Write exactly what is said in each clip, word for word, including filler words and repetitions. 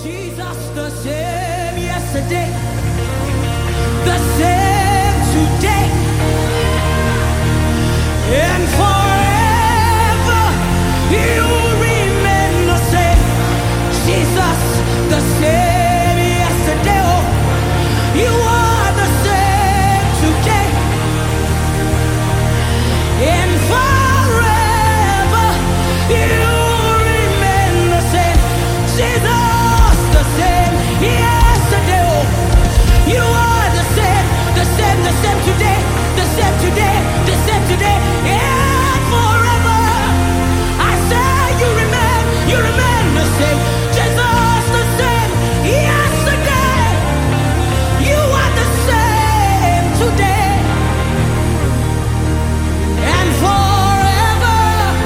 Jesus the same yesterday, the same today, and forever you remain the same. Jesus the same yesterday, oh, you are the same today, and forever you remain the same. Jesus the same yesterday, oh, you are the same, the same, the same today, the same today, the same today, and forever. I say you remain, you remain the same. Jesus the same yesterday, you are the same today, and forever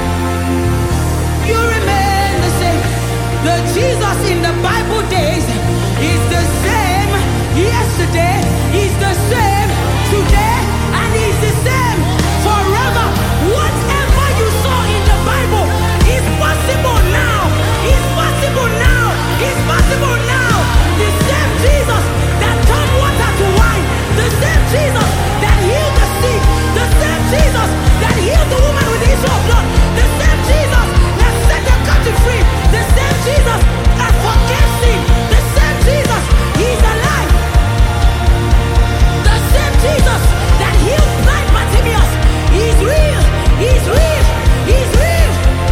you remain the same. The Jesus in the Bible days is the same yesterday, is the same today, and is the same forever. Whatever you saw in the Bible is possible now, is possible now, is possible now. The same Jesus that turned water to wine, the same Jesus that healed the sick, the same Jesus that healed the woman with the issue of blood, the same Jesus that set the captive free, the same Jesus that forgave sin, the same Jesus, he's alive. The same Jesus that healed blind Bartimaeus, he's real, he's real, he's real.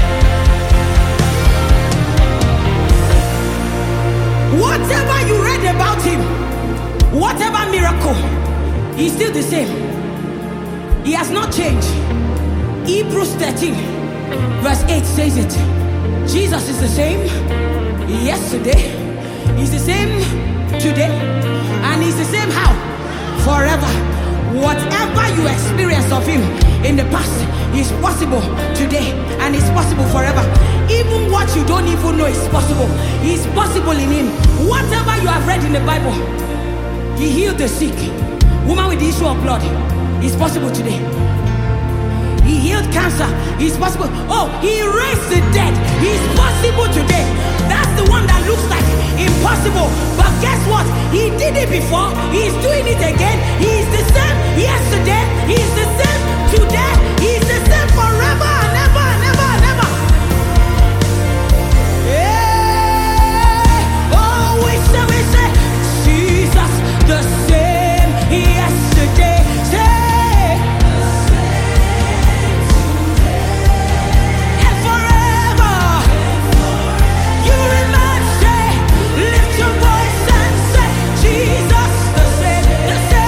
Whatever you read about him, whatever miracle, he's still the same. He has not changed. Hebrews thirteen verse eight says it. Jesus is the same yesterday, he's the same today, and he's the same how? Forever. Whatever you experience of him in the past is possible today, and it's possible forever. Even what you don't even know is possible, is possible in him. Whatever you have read in the Bible, he healed the sick, woman with the issue of blood, is possible today. He healed cancer, it's possible. Oh, he raised the dead, it's possible today. That's the one that looks like impossible, but guess what? He did it before, he's doing it again. He's the same yesterday, he's the same today, he's the same forever and ever and ever and ever. Yeah. Oh, we say, we say, Jesus the same yesterday, say, and forever you remain. Say, lift your voice and say, Jesus the same, the same.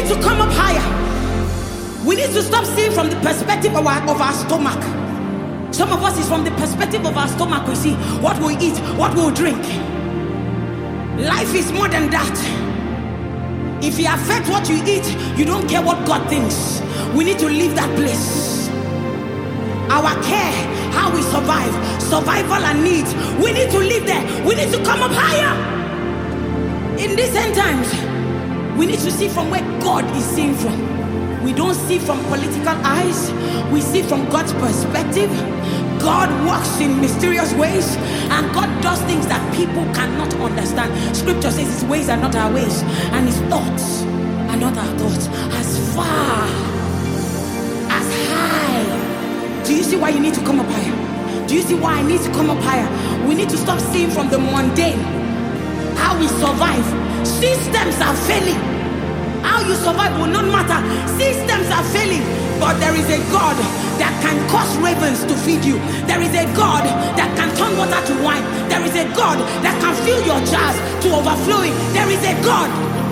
to come up higher. We need to stop seeing from the perspective of our, of our stomach. Some of us is from the perspective of our stomach. We see what we eat, what we drink. Life is more than that. If you affect what you eat, you don't care what God thinks. We need to leave that place. Our care, how we survive, survival and needs, we need to live there. We need to come up higher. In these end times, we need to see from where God is seeing from. We don't see from political eyes. We see from God's perspective. God works in mysterious ways, and God does things that people cannot understand. Scripture says his ways are not our ways, and his thoughts are not our thoughts. As far, as high. Do you see why you need to come up higher? Do you see why I need to come up higher? We need to stop seeing from the mundane how we survive. Systems are failing. How you survive will not matter. Systems are failing, but there is a God that can cause ravens to feed you. There is a God that can turn water to wine. There is a God that can fill your jars to overflowing. There is a God.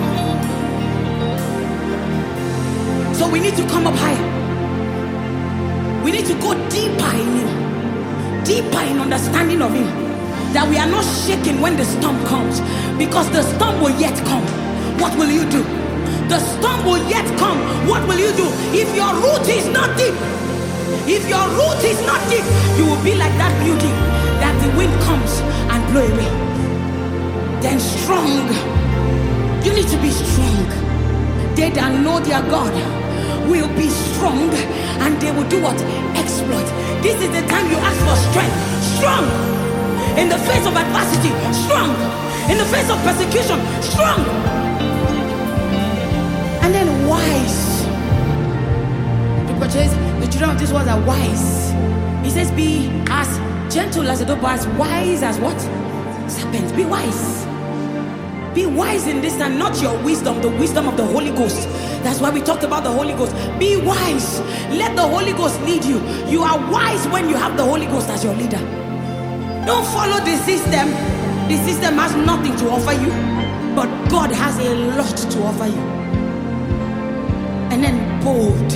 So we need to come up higher. We need to go deeper in him, deeper in understanding of him, that we are not shaken when the storm comes, because the storm will yet come. What will you do? The storm will yet come. What will you do? If your root is not deep, if your root is not deep, you will be like that building that the wind comes and blow away. Then strong. You need to be strong. They that know their God will be strong, and they will do what? Exploit. This is the time you ask for strength. Strong. In the face of adversity, strong. In the face of persecution, strong. And then wise. The purchase, the children of this world are wise. He says, be as gentle as a dove, but as wise as what? Serpents. Be wise. Be wise in this time, not your wisdom, the wisdom of the Holy Ghost. That's why we talked about the Holy Ghost. Be wise. Let the Holy Ghost lead you. You are wise when you have the Holy Ghost as your leader. Don't follow the system. The system has nothing to offer you, but God has a lot to offer you. And then bold.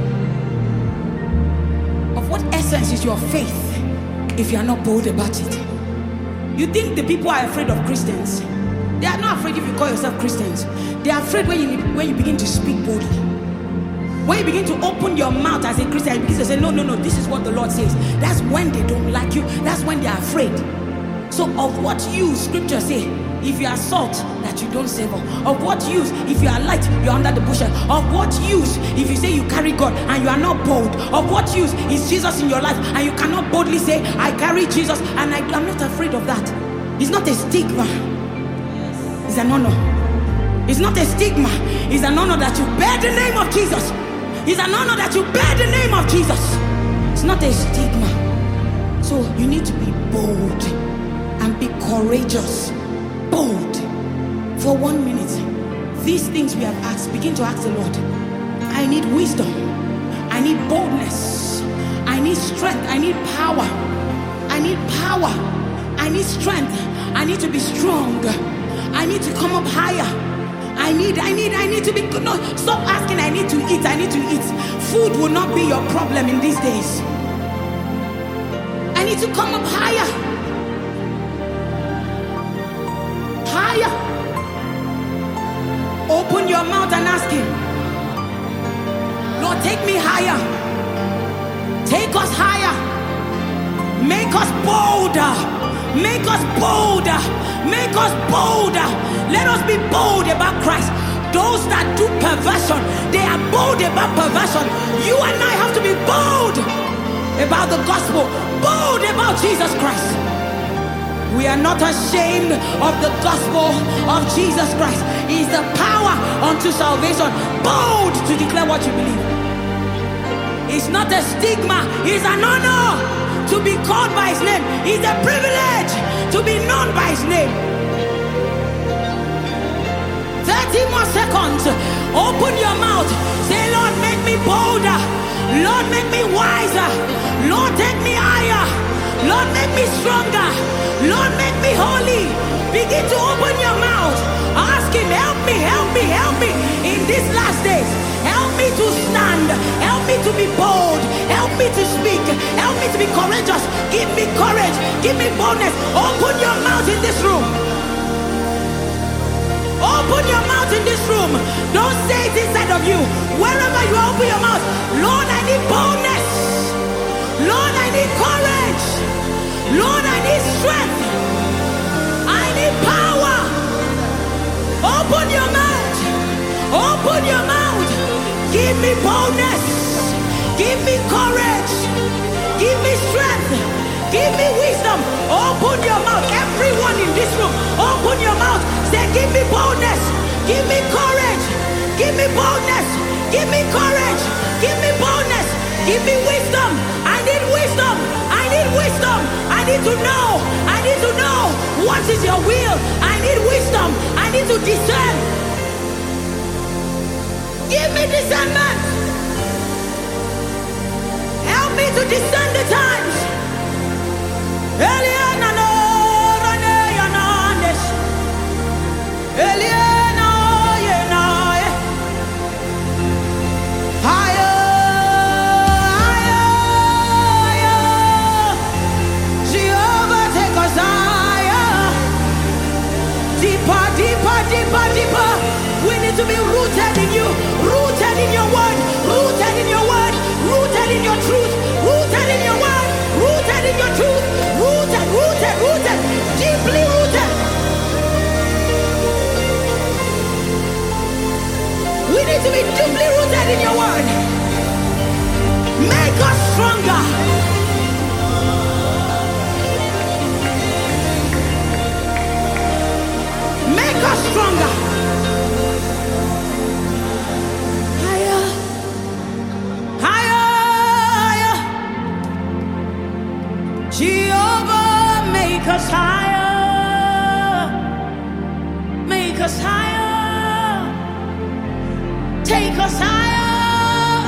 Of what essence is your faith if you are not bold about it? You think the people are afraid of Christians? They are not afraid if you call yourself Christians. They are afraid when you when you begin to speak boldly. When you begin to open your mouth as a Christian, you begin to say, no, no, no, this is what the Lord says. That's when they don't like you. That's when they are afraid. So of what use, scripture say, if you are salt, that you don't savor? Of what use if you are light, you're under the bushel? Of what use if you say you carry God and you are not bold? Of what use is Jesus in your life and you cannot boldly say, I carry Jesus and I, I'm not afraid of that? It's not a stigma. It's an honor. It's not a stigma. It's an honor that you bear the name of Jesus. It's an honor that you bear the name of Jesus. It's not a stigma. So you need to be bold and be courageous. Bold. For one minute, these things we have asked, begin to ask the Lord. I need wisdom. I need boldness. I need strength. I need power. I need power. I need strength. I need to be strong. I need to come up higher. I need, I need, I need to be good. No, stop asking, I need to eat, I need to eat. Food will not be your problem in these days. I need to come up higher. Higher. Open your mouth and ask him, Lord, take me higher. Take us higher. Make us bolder. Make us bolder. Make us bolder. Let us be bold about Christ. Those that do perversion, they are bold about perversion. You and I have to be bold about the gospel. Bold about Jesus Christ. We are not ashamed of the gospel of Jesus Christ. It is the power unto salvation. Bold to declare what you believe. It's not a stigma. It's an honor to be called by his name. It's a privilege to be known by his name. thirty more seconds. Open your mouth. Say, Lord, make me bolder. Lord, make me wiser. Lord, take me higher. Lord, make me stronger. Lord, make me holy. Begin to open your mouth. Ask him, help me, help me, help me in these last days. Help me to stand. Help me to be bold. Help me to speak. Help me to be courageous. Give me courage. Give me boldness. Open your mouth in this room. Open your mouth in this room. Don't say it inside of you. Wherever you open your mouth, Lord, I need boldness. Lord, I need courage. Lord, I need strength. I need power. Open your mouth. Open your mouth. Give me boldness. Give me courage. Give me strength. Give me wisdom. Open your mouth. Everyone in this room, open your mouth. Say, give me boldness. Give me courage. Give me boldness. Give me courage. Give me boldness. Give me wisdom. I need wisdom. I need wisdom. I need to know. I need to know what is your will. I need wisdom. I need to discern. Give me discernment. Help me to discern the times. Eliana no rane yananes. Eliana yena. Higher, higher, higher. Jehovah, take us higher. Deeper, deeper, deeper, deeper. We need to be rooted in you, rooted in your word, rooted in your word, rooted in your truth, rooted in your word, rooted in your truth, rooted, rooted, rooted, deeply rooted. We need to be deeply rooted in your word. Make us stronger. Make us stronger. Higher, higher, higher. Jehovah, make us higher. Make us higher. Take us higher.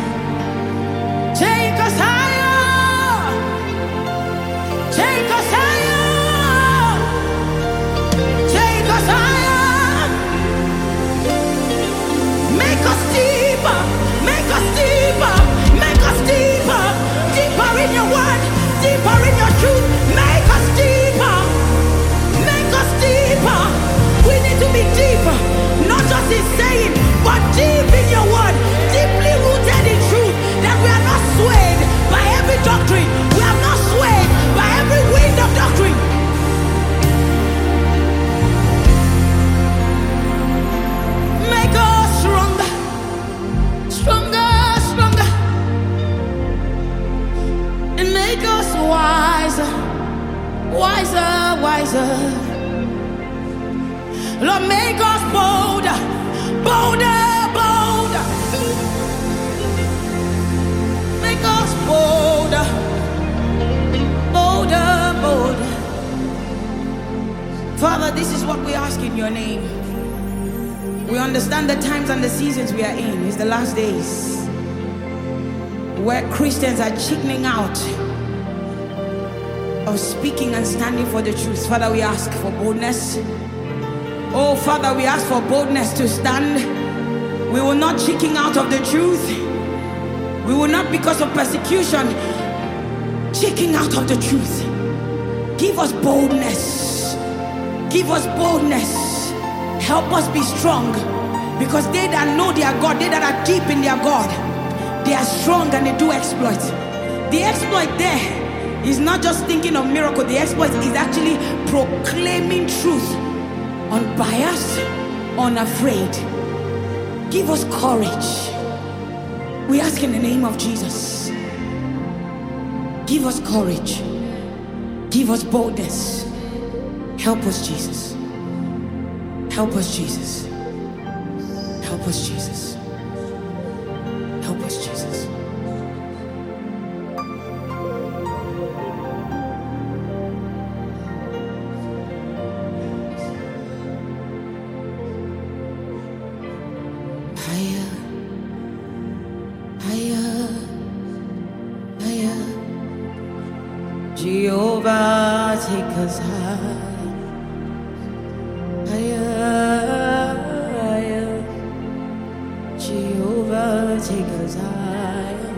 Take us higher. Take us higher. Take us higher. Make us deeper. Make us deeper. Make us deeper. Deeper in your word. Deeper in your truth. Make us deeper. Make us deeper. We need to be deeper. Not just in saying, but deep in your word. Deeply rooted in truth. That we are not swayed by every doctrine. We are not swayed by every wind of doctrine. Make us stronger. Stronger, stronger. And make us wiser. Wiser, wiser. Lord, make us bolder. Bolder, bolder. Make us bolder. Bolder, bolder. Father, this is what we ask in your name. We understand the times and the seasons we are in. It's the last days where Christians are chickening out of speaking and standing for the truth. Father, we ask for boldness. Oh, Father, we ask for boldness to stand. We will not chicken out of the truth. We will not, because of persecution, chicken out of the truth. Give us boldness. Give us boldness. Help us be strong. Because they that know their God, they that are deep in their God, they are strong and they do exploits. The exploit there is not just thinking of miracle. The exploit is actually proclaiming truth. Unbiased, unafraid. Give us courage. We ask in the name of Jesus. Give us courage. Give us boldness. Help us, Jesus. Help us, Jesus. Help us, Jesus. Help us, Jesus. Jehovah, take us high, higher. take us higher,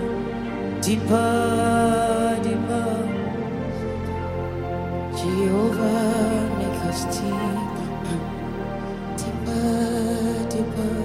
deeper, deeper. Jehovah, make us deeper, deeper, deeper.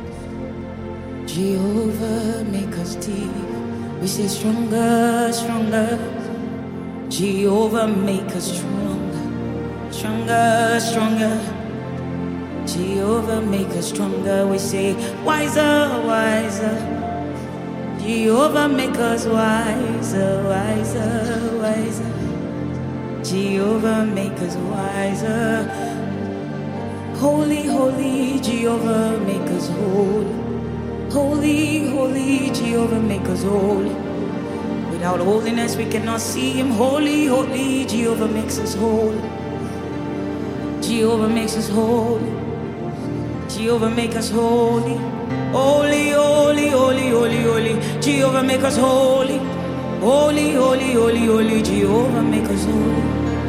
Jehovah, make us deep. We say stronger, stronger. Jehovah, make us stronger, stronger, stronger. Jehovah, make us stronger. We say wiser, wiser. Jehovah, make us wiser, wiser, wiser. Jehovah, make us wiser. Holy, holy, Jehovah, make us holy. Holy, holy, Jehovah, make us holy. Without holiness, we cannot see him. Holy, holy, Jehovah makes us holy. Jehovah makes us holy. Jehovah make us holy. Holy, holy, holy, holy, holy. Jehovah make us holy. Holy, holy, holy, holy. Jehovah make us holy.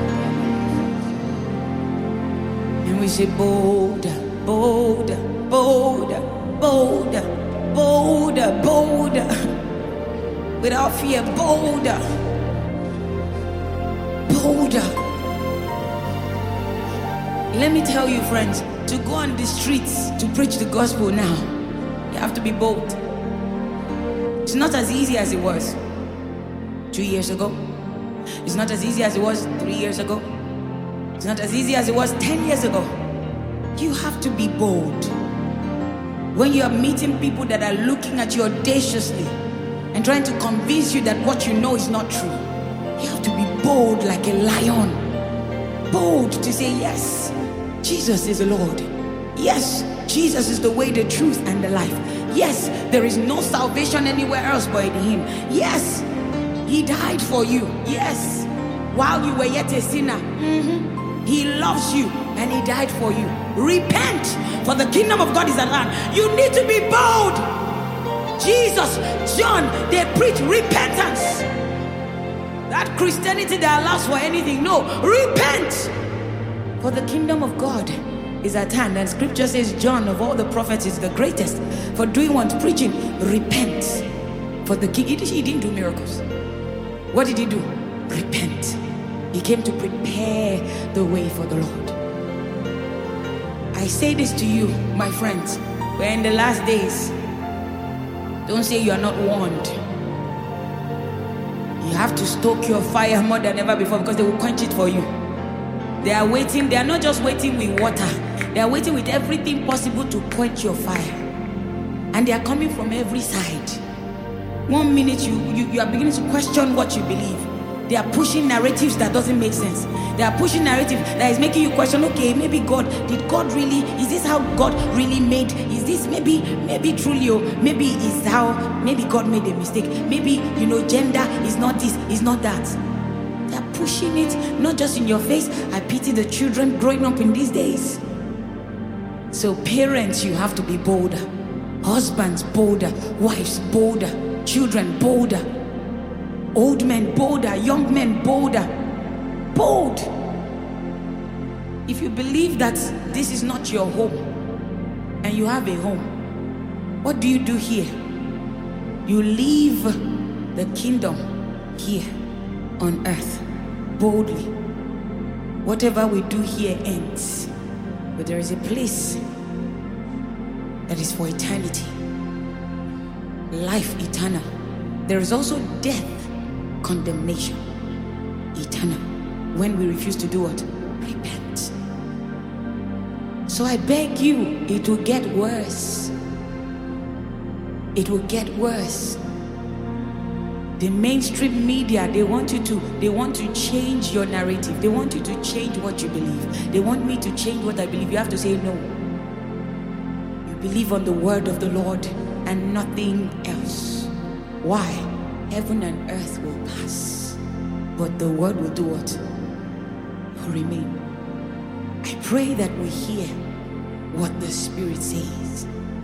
And we say bolder, bolder, bolder, bolder, bolder, bolder. Without fear, bolder, bolder. Let me tell you, friends, to go on the streets to preach the gospel now, you have to be bold. It's not as easy as it was two years ago. It's not as easy as it was three years ago. It's not as easy as it was ten years ago. You have to be bold. When you are meeting people that are looking at you audaciously and trying to convince you that what you know is not true, you have to be bold like a lion. Bold to say, yes, Jesus is the Lord. Yes, Jesus is the way, the truth, and the life. Yes, there is no salvation anywhere else but in him. Yes, he died for you. Yes, while you were yet a sinner, mm-hmm, he loves you and he died for you. Repent, for the kingdom of God is at hand. You need to be bold. Jesus, John, they preach repentance. That Christianity that allows for anything. No, repent, for the kingdom of God is at hand. And scripture says John of all the prophets is the greatest for doing what? Preaching. Repent, for the king. He didn't do miracles. What did he do? Repent. He came to prepare the way for the Lord. I say this to you, my friends, we're in the last days. Don't say you are not warned. You have to stoke your fire more than ever before, because they will quench it for you. They are waiting. They are not just waiting with water. They are waiting with everything possible to quench your fire. And they are coming from every side. One minute you, you, you are beginning to question what you believe. They are pushing narratives that doesn't make sense. They are pushing narrative that is making you question, okay, maybe God, did God really, is this how God really made, is this maybe, maybe truly, or maybe is how, maybe God made a mistake. Maybe, you know, gender is not this, is not that. They are pushing it, not just in your face. I pity the children growing up in these days. So parents, you have to be bolder. Husbands, bolder. Wives, bolder. Children, bolder. Old men, bolder. Young men, bolder. Bold. If you believe that this is not your home and you have a home, what do you do here? You leave the kingdom here on earth boldly. Whatever we do here ends, but there is a place that is for eternity, life eternal. There is also death, condemnation, eternal, when we refuse to do what? Repent. So I beg you, it will get worse. It will get worse. The mainstream media, they want you to, they want to change your narrative. They want you to change what you believe. They want me to change what I believe. You have to say no. You believe on the word of the Lord and nothing else. Why? Heaven and earth will pass, but the word will do what? Will remain. I pray that we hear what the Spirit says.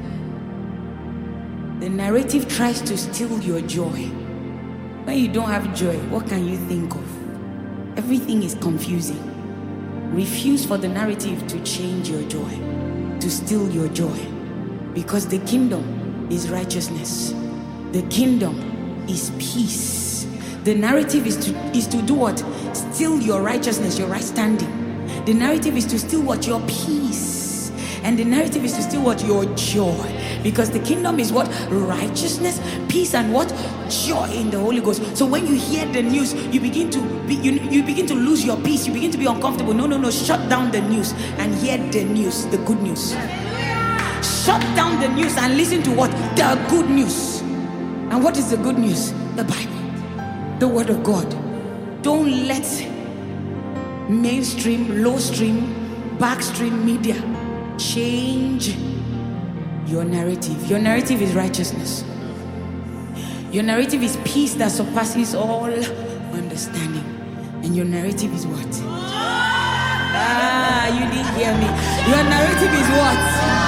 The narrative tries to steal your joy. When you don't have joy, what can you think of? Everything is confusing. Refuse for the narrative to change your joy, to steal your joy, because the kingdom is righteousness, The kingdom is peace. The narrative is to is to do what? Steal your righteousness, your right standing. The narrative is to steal what? Your peace. And the narrative is to steal what? Your joy. Because the kingdom is what? Righteousness, peace, and what? Joy in the Holy Ghost. So when you hear the news, you begin to be, you, you begin to lose your peace. You begin to be uncomfortable. No, no, no. Shut down the news and hear the news, the good news. Shut down the news and listen to what? The good news. And what is the good news? The Bible, the word of God. Don't let mainstream, low stream, backstream media change your narrative. Your narrative is righteousness. Your narrative is peace that surpasses all understanding. And your narrative is what? Ah, you didn't hear me. Your narrative is what?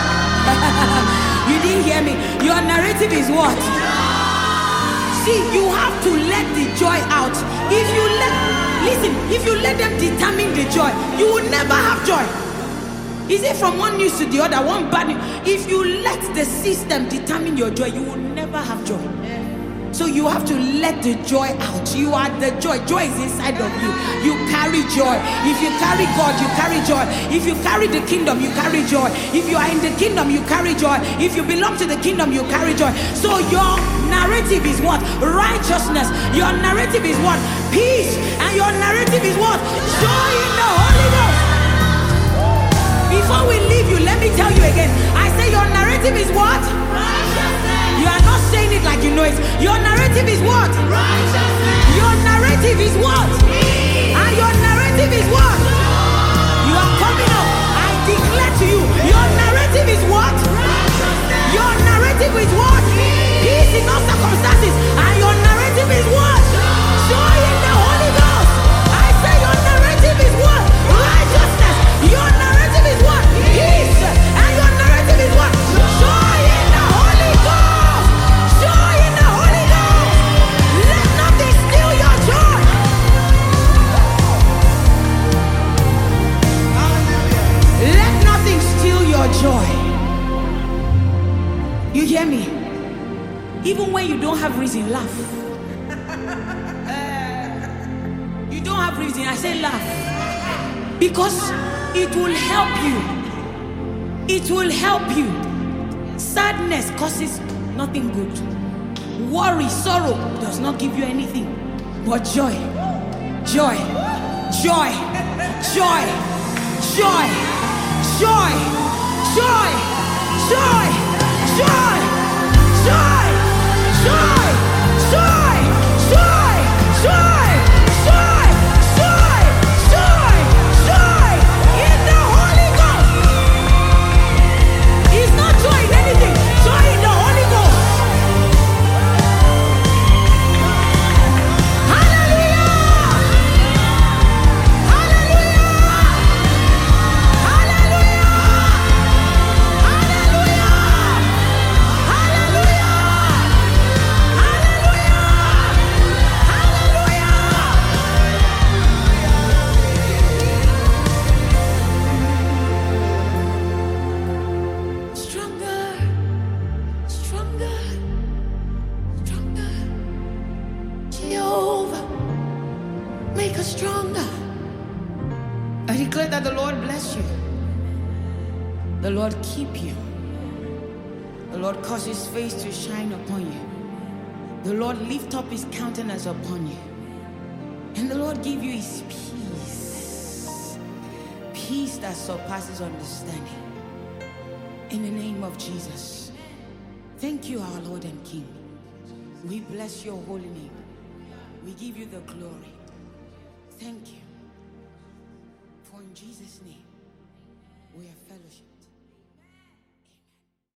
You didn't hear me. Your narrative is what? See, you have to let the joy out. If you let, listen, if you let them determine the joy, you will never have joy. Is it from one news to the other, one bad news? If you let the system determine your joy, you will never have joy. So you have to let the joy out. You are the joy. Joy is inside of you. You carry joy. If you carry God, you carry joy. If you carry the kingdom, you carry joy. If you are in the kingdom, you carry joy. If you belong to the kingdom, you carry joy. So your narrative is what? Righteousness. Your narrative is what? Peace. And your narrative is what? Joy in the Holy Ghost. Before we leave you, let me tell you again. I say your narrative is what? Righteousness. You are not saying it like you know it. Your narrative is what? Righteousness. Your narrative is what? Peace. And your narrative is what? You are coming up. I declare to you, your narrative is what? Righteousness. Your narrative is what? Peace. Peace in all circumstances. And your narrative is what? Joy in the Holy Ghost. I say your narrative is what? Righteousness. Your narrative is what? Peace. And your narrative is what? Joy in the Holy Ghost. Joy in the Holy Ghost. Let nothing steal your joy. Let nothing steal your joy. You hear me? Even when you don't have reason, laugh. You don't have reason, I say laugh. Because it will help you. It will help you. Sadness causes nothing good. Worry, sorrow does not give you anything but joy. Joy. Joy. Joy. Joy. Joy. Joy. Joy. Joy. Joy. Joy. Joy. Joy. Joy. Joy. Joy. Joy. Joy. In the Holy Ghost. It's not joy in anything. Joy in the Holy Ghost. Hallelujah. Hallelujah. Hallelujah. Hallelujah. Hallelujah. Stronger, stronger, stronger. Jehovah, make us stronger. I declare that the Lord bless you. The Lord keep you. The Lord cause his face to shine upon you. The Lord lift up his countenance upon you. And the Lord give you his peace. Peace that surpasses understanding. In the name of Jesus. Thank you, our Lord and King. We bless your holy name. We give you the glory. Thank you. For in Jesus' name, we are fellowship.